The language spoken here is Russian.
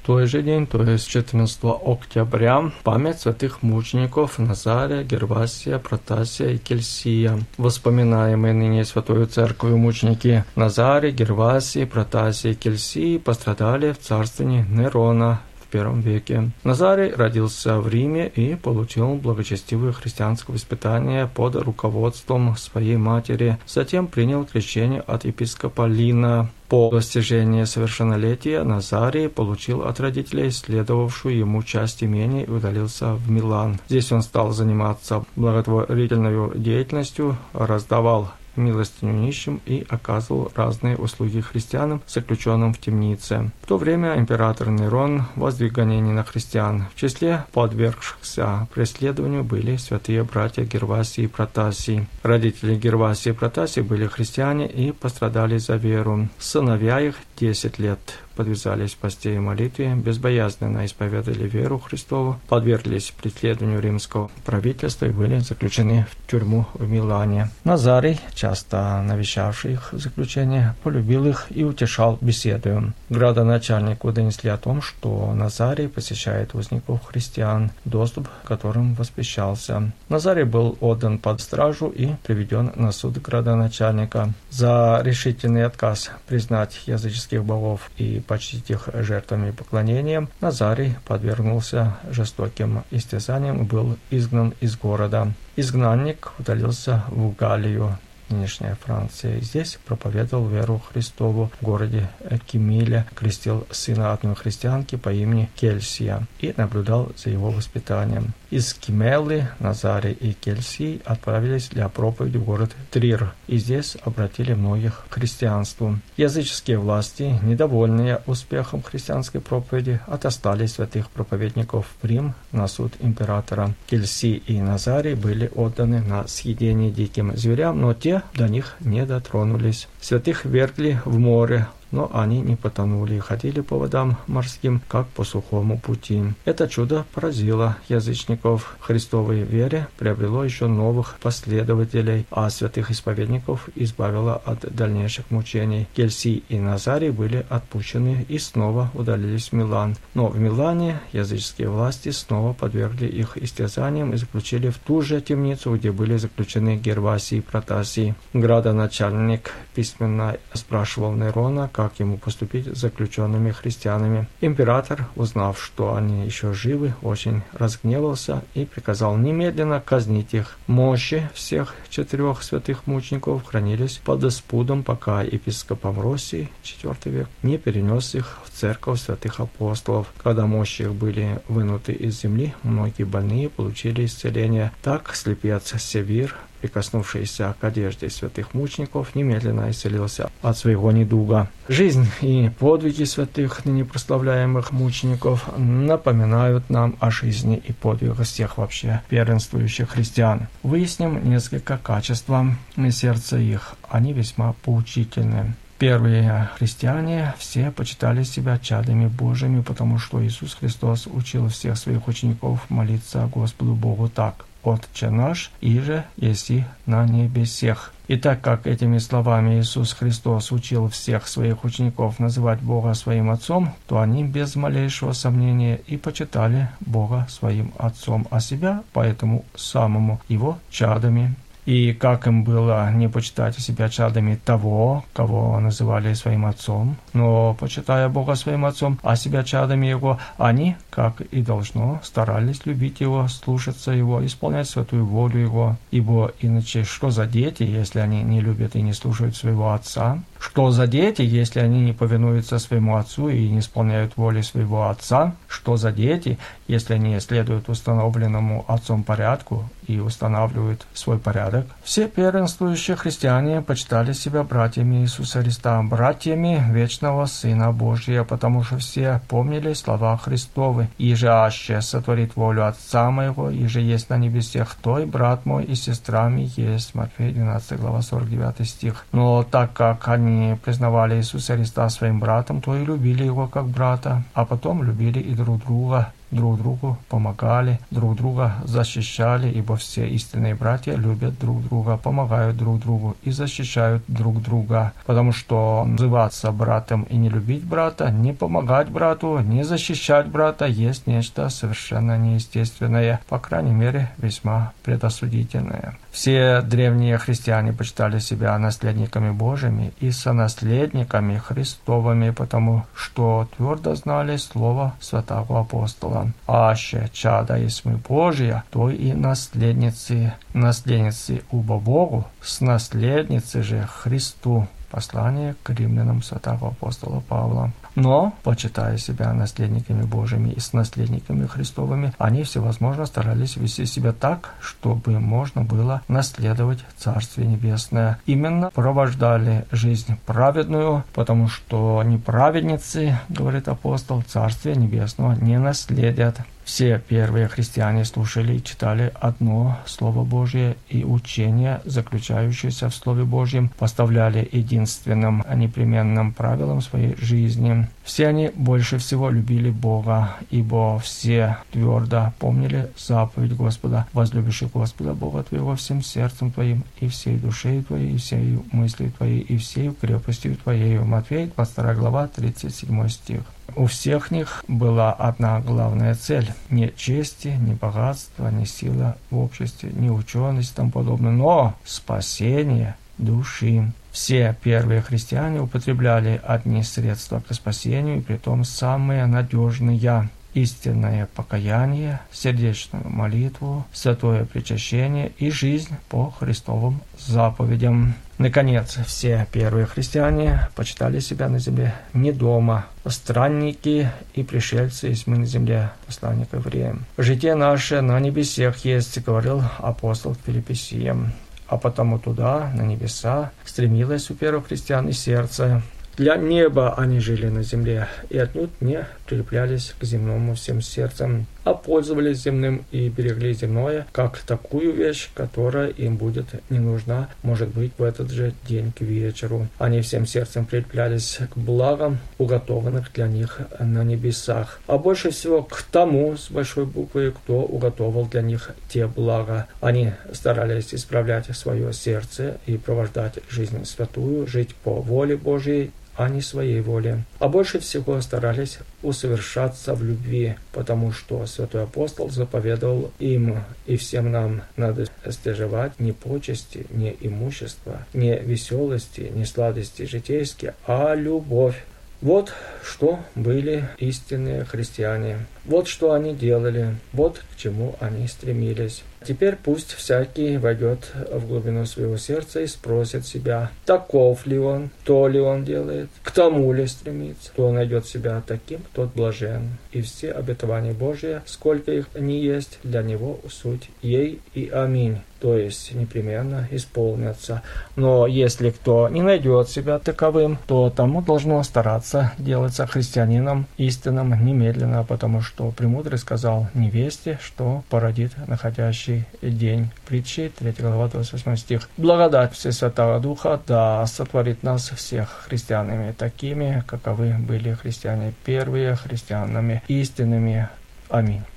той же день, то есть 14 октября, память святых мучеников Назария, Гервасия, Протасия и Кельсия. Воспоминаемые ныне Святою Церковью мученики Назарий, Гервасий, Протасий и Кельсий пострадали в царствовании Нерона в I веке. Назарий родился в Риме и получил благочестивое христианское воспитание под руководством своей матери. Затем принял крещение от епископа Лина. По достижении совершеннолетия Назарий получил от родителей следовавшую ему часть имения и удалился в Милан. Здесь он стал заниматься благотворительной деятельностью, раздавал милостыню нищим и оказывал разные услуги христианам, заключенным в темнице. В то время император Нерон воздвиг гонения на христиан. В числе подвергшихся преследованию были святые братья Гервасий и Протасий. Родители Гервасия и Протасий были христиане и пострадали за веру. Сыновья их 10 лет подвязались в посте и молитве, безбоязненно исповедали веру Христову, подверглись преследованию римского правительства и были заключены в тюрьму в Милане. Назарий, часто навещавший их в заключение, полюбил их и утешал беседою. Градоначальнику донесли о том, что Назарий посещает узников христиан, доступ к которым воспрещался. Назарий был отдан под стражу и приведен на суд градоначальника. За решительный отказ признать языческих богов и почтить их жертвами и поклонением, Назарий подвергнулся жестоким истязаниям и был изгнан из города. Изгнанник удалился в Галлию, нынешняя Франция. Здесь проповедовал веру Христову в городе Кимиле, крестил сына одной христианки по имени Кельсия и наблюдал за его воспитанием. Из Кимелы Назарий и Кельсий отправились для проповеди в город Трир, и здесь обратили многих к христианству. Языческие власти, недовольные успехом христианской проповеди, отослали святых проповедников в Рим на суд императора. Кельсий и Назарий были отданы на съедение диким зверям, но те до них не дотронулись. Святых вергли в море, но они не потонули и ходили по водам морским, как по сухому пути. Это чудо поразило язычников. Христовой вере приобрело еще новых последователей, а святых исповедников избавило от дальнейших мучений. Кельсий и Назарий были отпущены и снова удалились в Милан. Но в Милане языческие власти снова подвергли их истязаниям и заключили в ту же темницу, где были заключены Гервасий и Протасий. Градоначальник письменно спрашивал Нерона, как ему поступить с заключенными христианами. Император, узнав, что они еще живы, очень разгневался и приказал немедленно казнить их. Мощи всех 4 святых мучеников хранились под испудом, пока епископ Амвросий, IV век, не перенес их в церковь святых апостолов. Когда мощи их были вынуты из земли, многие больные получили исцеление. Так слепец Севир, прикоснувшийся к одежде святых мучеников, немедленно исцелился от своего недуга. Жизнь и подвиги святых, ныне прославляемых мучеников, напоминают нам о жизни и подвигах всех вообще первенствующих христиан. Выясним несколько качеств сердца их. Они весьма поучительны. Первые христиане все почитали себя чадами Божьими, потому что Иисус Христос учил всех своих учеников молиться Господу Богу так: «Отче наш, иже еси на небесех». И так как этими словами Иисус Христос учил всех своих учеников называть Бога своим Отцом, то они без малейшего сомнения и почитали Бога своим Отцом, а себя поэтому самому Его чадами. И как им было не почитать себя чадами того, кого называли своим отцом, но, почитая Бога своим отцом, а себя чадами Его, они, как и должно, старались любить Его, слушаться Его, исполнять святую волю Его. Ибо иначе что за дети, если они не любят и не слушают своего Отца? Что за дети, если они не повинуются своему Отцу и не исполняют воли своего Отца? Что за дети, если они следуют установленному Отцом порядку и устанавливают свой порядок? Все первенствующие христиане почитали себя братьями Иисуса Христа, братьями вечного Сына Божия, потому что все помнили слова Христовы: «Иже аще сотворит волю Отца моего, иже есть на небесех той брат мой и сестра ми есть». Матфея 12 глава 49 стих. Но так как они признавали Иисуса Христа своим братом, то и любили Его как брата, а потом любили и друг друга. друг другу помогали, друг друга защищали, ибо все истинные братья любят друг друга, помогают друг другу и защищают друг друга. Потому что называться братом и не любить брата, не помогать брату, не защищать брата есть нечто совершенно неестественное, по крайней мере, весьма предосудительное. Все древние христиане почитали себя наследниками Божьими и сонаследниками Христовыми, потому что твердо знали слово святого апостола. «Аще чада есть мы Божия, то и наследницы убо Богу, с наследницы же Христу». Послание к римлянам святого апостола Павла. Но, почитая себя наследниками Божьими и с наследниками Христовыми, они всевозможно старались вести себя так, чтобы можно было наследовать Царствие Небесное. Именно провождали жизнь праведную, потому что неправедницы, говорит апостол, Царствие Небесного не наследят. Все первые христиане слушали и читали одно Слово Божье, и учение, заключающееся в Слове Божьем, поставляли единственным непременным правилом своей жизни. Все они больше всего любили Бога, ибо все твердо помнили заповедь Господа: «Возлюбишь Господа Бога твоего всем сердцем твоим, и всей душей твоей, и всей мыслью твоей, и всей крепостью твоей». Матфея, 22 глава, 37 стих. У всех них была одна главная цель: не чести, не богатство, не сила в обществе, не ученость и тому подобное, но спасение души. Все первые христиане употребляли одни средства к спасению, и притом самые надежные: истинное покаяние, сердечную молитву, святое причащение и жизнь по Христовым заповедям. Наконец, все первые христиане почитали себя на земле не дома, странники и пришельцы есть мы на земле. Послание к Евреям. «Житие наше на небесах есть», говорил апостол к Филиппийцам. А потому туда, на небеса, стремилось у первых христиан и сердце. Для неба они жили на земле и отнюдь не прилеплялись к земному всем сердцем, а пользовались земным и берегли земное, как такую вещь, которая им будет не нужна, может быть, в этот же день к вечеру. Они всем сердцем прилеплялись к благам, уготованных для них на небесах, а больше всего к тому, с большой буквы, кто уготовал для них те блага. Они старались исправлять свое сердце и провождать жизнь святую, жить по воле Божьей, а не своей воле. А больше всего старались усовершаться в любви, потому что святой апостол заповедовал им и всем нам: надо стяжевать не почести, не имущество, не веселости, не сладости житейские, а любовь. Вот что были истинные христиане. Вот что они делали. Вот к чему они стремились. Теперь пусть всякий войдет в глубину своего сердца и спросит себя: таков ли он, то ли он делает, к тому ли стремится. Кто найдет себя таким, тот блажен. И все обетования Божии, сколько их ни есть, для него суть ей и аминь. То есть непременно исполнятся. Но если кто не найдет себя таковым, то тому должно стараться делаться христианином истинным немедленно, потому что премудрый сказал невесте, что породит находящий день. Притчи, 3 глава, 28 стих. Благодать Всесвятого Духа да сотворит нас всех христианами такими, каковы были христиане первые, христианами истинными. Аминь.